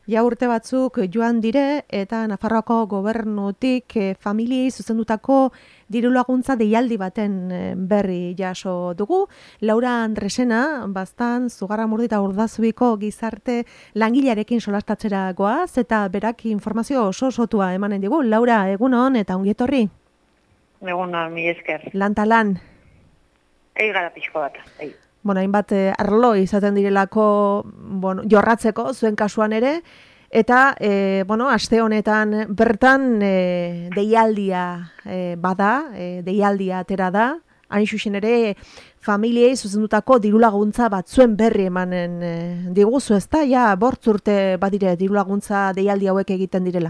Ja urte batzuk joan dire eta Nafarroako gobernutik familiei zuzendutako diru laguntza deialdi baten berri jaso dugu. Laura Andresena, bastan Zugarramurdi eta Urdazubiko gizarte langilearekin solastatzera goaz eta berak informazio oso osotua emanen digu. Laura, egunon eta ongi etorri. Egunon, mi esker. Lan. Gara pixko bat. Bueno, hainbat arlo izaten direlako jorratzeko zuen kasuan ere, eta aste honetan bertan deialdia bada, deialdia atera da, hain zuzen ere familiei zuzendutako dirulaguntza bat zuen berri emanen diguzu, ezta? Ja, 5 urte badire dirulaguntza deialdi hauek egiten direla.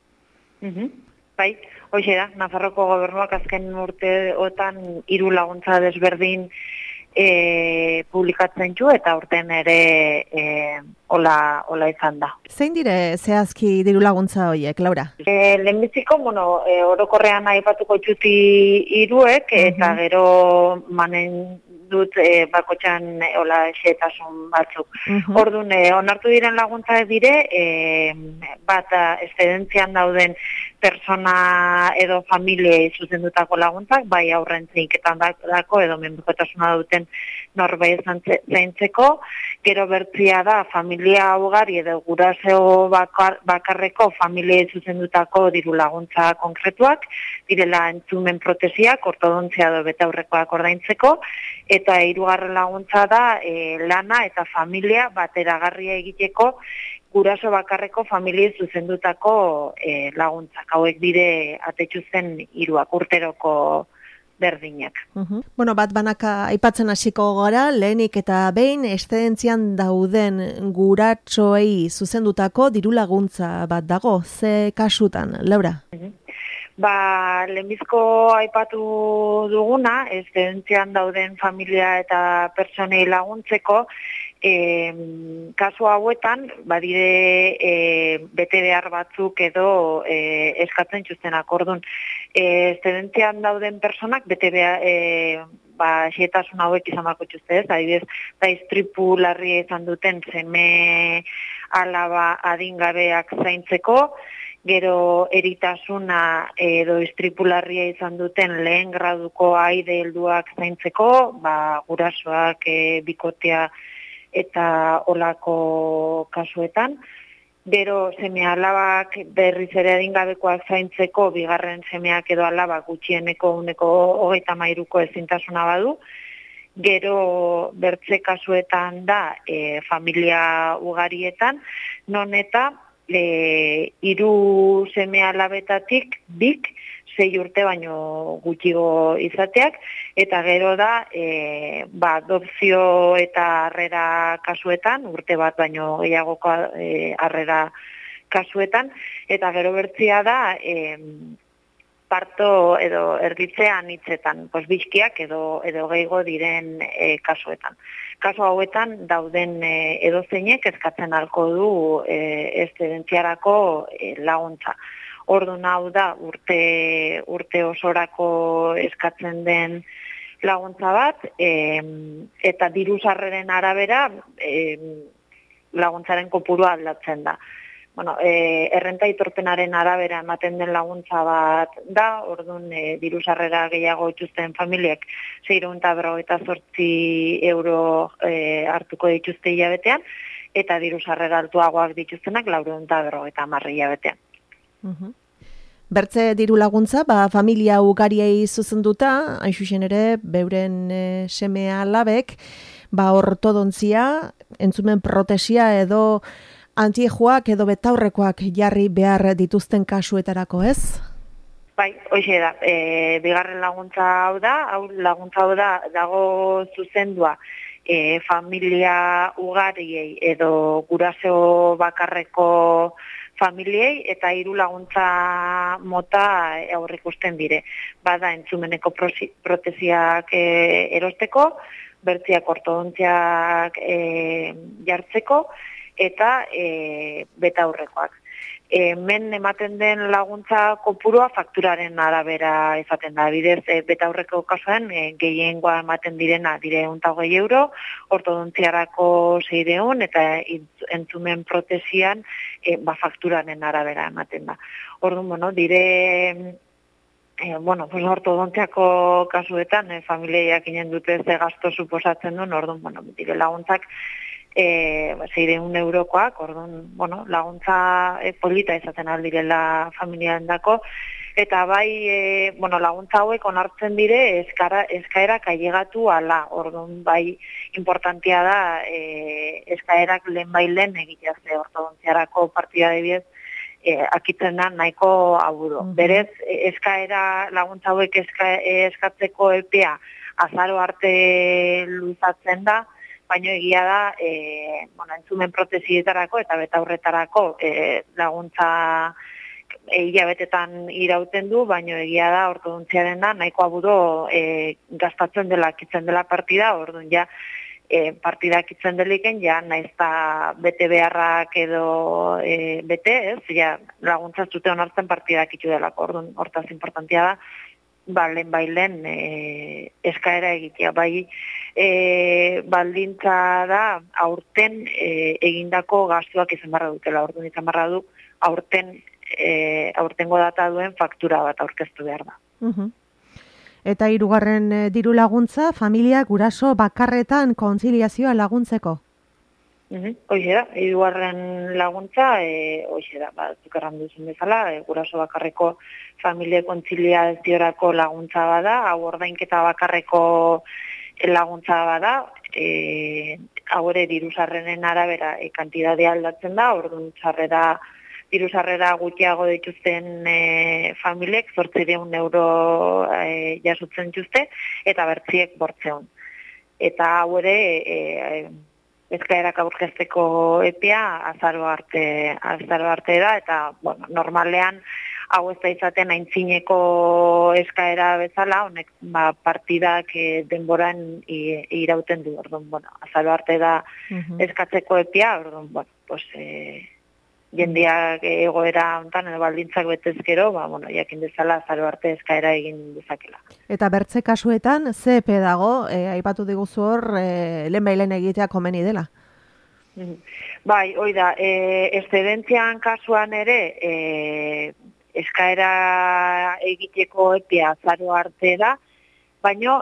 Bai, hoxe da, Nafarroko gobernuak azken urteotan 3 laguntza desberdin publikatzen du eta urten ere hola izan da. Zein dire zehazki diru laguntza horiek, Laura? Lehenbiziko, orokorrean aipatuko txuti 3 eta gero manen dut bakotxan hola xetasun batzuk. Orduan, onartu diren laguntza dire, bat eszedentzian dauden persona edo familiei zuzendutako laguntzak, bai aurrentzeiketan dako edo menpekotasuna duten norbait zaintzeko, gero bertzia da familia ugari edo guraseo bakarreko familiei zuzendutako diru laguntza konkretuak, direla entzumen protesiak, ortodontzia edo betaurrekoak ordaintzeko, eta 3. laguntza da lana eta familia bateragarria egiteko guraso bakarreko familiei zuzendutako laguntzak. Hauek dire atetxuzen 3 urteroko berdinak. Bat banaka aipatzen hasiko gara, lehenik eta behin eszedentzian dauden guratsoei zuzendutako diru laguntza bat dago. Ze kasutan, Laura? Lehenbizko aipatu duguna, eszedentzian dauden familia eta pertsonei laguntzeko, kasu hauetan, badire bete behar batzuk edo eskatzen txustenak. Orduan, eszedentzian dauden personak bete behar, xetasun hauek izan bako txuste ez, adibidez, da istripu larria izan duten seme alaba adingabeak zaintzeko, gero eritasuna edo istripularria izan duten lehen graduko aide helduak zaintzeko, gurasoak, bikotea eta olako kasuetan. Gero seme alabak berriz ere adingabekoak zaintzeko, bigarren semeak edo alabak gutxieneko 33ko ezintasuna badu. Gero bertze kasuetan da familia ugarietan, non eta 3 seme alabetatik 6 urte baino gutxigo izateak, eta gero da adopzio eta harrera kasuetan, urte bat baino gehiagoko harrera kasuetan, eta gero bertzia da parto edo erditzean hitzetan, bizkiak edo gehiago diren kasuetan. Kasu hauetan dauden edozeinek eskatzen ahalko du eszedentziarako laguntza. Orduan hau da urte osorako eskatzen den laguntza bat, eta diru sarreren arabera laguntzaren kopurua aldatzen da. Errenta aitorpenaren arabera ematen den laguntza bat da, orduan diru sarrera gehiago dituzten familiek 658 euro hartuko dituzte hilabetean, eta diru sarrera altuagoak dituztenak 450 hilabetean. Bertze diru laguntza, familia ugariei zuzenduta, hain zuzen ere, beuren seme alabek, ortodontzia, entzumen protesia edo antiejoak edo betaurrekoak jarri behar dituzten kasuetarako, ez? Bai, hoxe da, bigarren laguntza hau da, dago zuzendua familia ugariei edo guraseo bakarreko familiei, eta 3 laguntza mota aurrikusten dire. Bada entzumeneko protesiak erosteko, bertziak ortodontziak jartzeko, eta betaurrekoak. hemen ematen den laguntza kopurua fakturaren arabera izaten da. Bidez, betaurreko kasuan gehiengoa ematen direna dire 120 euro, ortodontziarako 600 eta entzumen protesian fakturaren arabera ematen da. Orduan, bueno, dire pues ortodontziako kasuetan familiak inen dute ze gasto suposatzen duen, orduan, bueno, dire laguntzak 600 eurokoak, orduan, bueno, laguntza polita izaten aldirela familiaendako, eta bai, laguntza hauek onartzen dire eskaerak ailegatu ala, orduan, bai, importantia da eskaerak lehen egitea ze ortodontziarako partida debiez, akitzen da nahiko aburo. Berez, eskaera laguntza hauek eskatzeko epea azaro arte luzatzen da, baina egia da, entzumen protesietarako eta betaurretarako laguntza hilabetetan irauten du, baina egia da ortodontziaren da nahiko aburo gastatzen dela, akitzen dela partida, orduan ja, partidak itzen deliken, ja, naizta bete beharrak edo bete, ez, ja, laguntza zute onartzen partidak itxu delako, orduan, hortaz importantia da, lehen eskaera egitea, bai, baldintza da, aurten egindako gastuak izan barra dutela, orduan izan barra du, aurtengo data duen faktura bat aurkeztu behar da. Eta hirugarren diru laguntza, familia guraso bakarretan kontziliazioa laguntzeko? Hoxe da, hirugarren laguntza, hoxe da, zuk erran duzun bezala, guraso bakarreko familia kontziliaziorako laguntza bada, hau ordainketa bakarreko laguntza bada, hau ere diruzarrenen arabera kantidadea aldatzen da, orduan diru-sarrera gutxiago dituzten familiek 800 euro jasotzen dituzte, eta bertziek 800. Eta hau ere eskaerak aurkezteko epea azaro arte da, eta bueno, normalean hau ez da izaten aintzineko eskaera bezala, honek partidak denboran irauten du, orduan, bueno, azaro arte da eskatzeko epea, orduan, bueno, pues jendeak egoera hontan edo baldintzak betezkero, jakin dezala azaro arte eskaera egin dezakela. Eta bertze kasuetan, ze epe dago, aipatu diguzu hor, lehen egitea komeni dela? Bai, hoi da, eszedentzian kasuan ere, eskaera egiteko epea azaro arte da, baino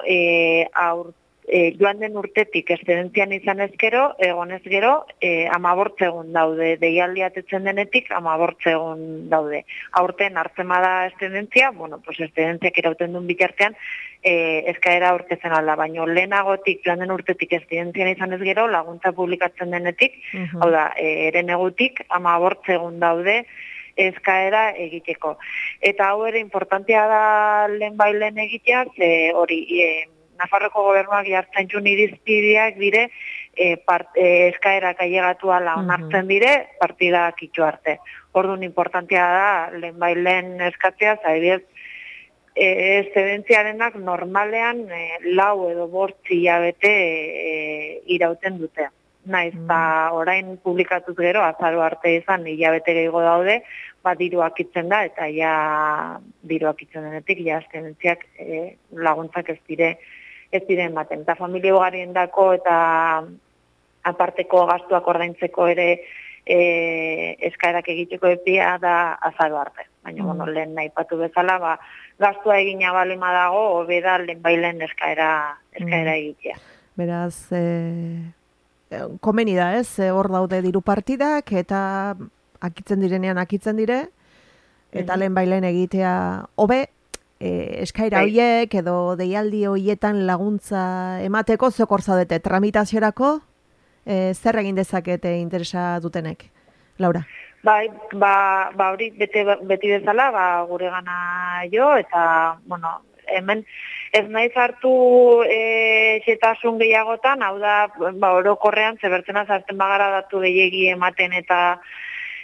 joan den urtetik eszedentzian izan ezkero, egonez gero, 15 egun daude, deialdiatetzen denetik 15 egun daude. Aurten hartzemada eszedentzia, pues eszedentziak irauten duen bitartean, eskaera aurkezen alda, baino lehenagotik, joan den urtetik eszedentzian izan ez gero, laguntza publikatzen denetik, hau da, herenegutik 15 egun daude, eskaera egiteko. Eta hau ere importantea da lehen egitea, hori, Nafarroko gobernuak jartzen txun irizpideak dire, eskaerak ailegatu ala onartzen dire, partidak itxu arte. Orduan importantea da, lehen eskatzea, zaibidez, eszedentziarenak normalean 4 edo 5 hilabete irauten dute. Naiz, orain publikatuz gero, azaro arte izan, hilabete gehiago daude, diruak itzen da, eta ja diruak itzen denetik, ja eszedentziak laguntzak ez diren ematen. Eta familia ugariendako eta aparteko gastuak ordaintzeko ere eskaerak egiteko epea da azaro arte. Baina, lehen naipatu bezala, gastua egina balima dago, hobe da lehen eskaera egitea. Beraz, komeni da ez, hor daude diru partidak, eta akitzen direnean akitzen dire, eta lehen egitea hobe, eskaira horiek edo deialdi horietan laguntza emateko zokor zaudete tramitaziorako, zer egin dezakete interesa dutenek, Laura? Bai, hori beti bezala, gure gana jo, eta, hemen ez naiz hartu xetasun gehiagotan, hau da, orokorrean, zebertzena zartzen bagara datu gehiegi ematen eta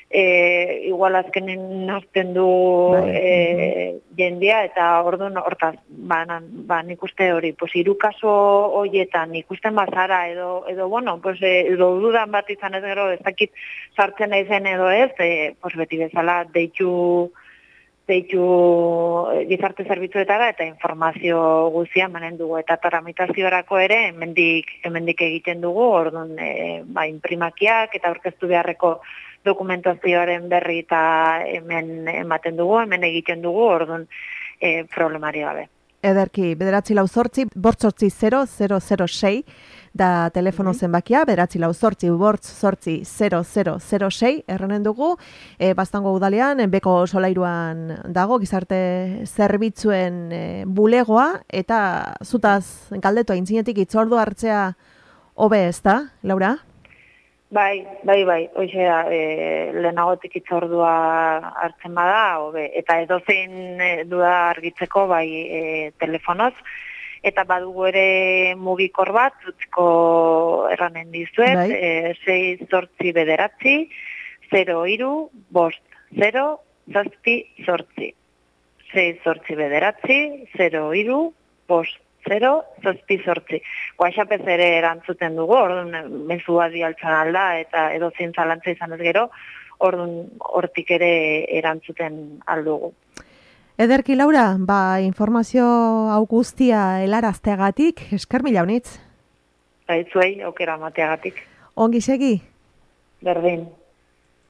igual azkenen nazten du jendia, eta orduan hortaz, nik uste hori, pues, 3 kaso horietan ikusten bazara, edo bueno, pues, edo dudan bat izan ez gero, ez dakit sartzen naizen edo ez, pues, beti bezala deitu gizarte zerbitzuetara eta informazio guztia emanen dugu, eta tramitaziorako ere hemendik egiten dugu, orduan inprimakiak eta aurkeztu beharreko dokumentazioaren berri eta hemen ematen dugu, hemen egiten dugu, orduan problemari gabe. Ederki, 948-808-0006 da telefono zenbakia, 948-808-0006 errenen dugu, Baztango udalean, Beko solairuan dago, gizarte zerbitzuen bulegoa, eta zutaz galdetu aintzinetik itzordu hartzea hobe ez da, Laura? Bai, hoxe da, lehenagotik itzordua hartzen bada, hobe, eta edozein duda argitzeko telefonoz, eta badugu ere mugikor bat, utziko erranen dizuet, 6 bederatzi, 0 5 0 7 6 bederatzi, 0 5 0 7 WhatsAppez ere erantzuten dugu, orduan mezua dialtzan alda, eta edo zintzalantza izan ez gero, orduan hortik ere erantzuten aldugu. Ederki, Laura, informazio hau guztia helarazteagatik, esker mila honitz. Zuei, aukera mateagatik. Ongi segi? Berdin.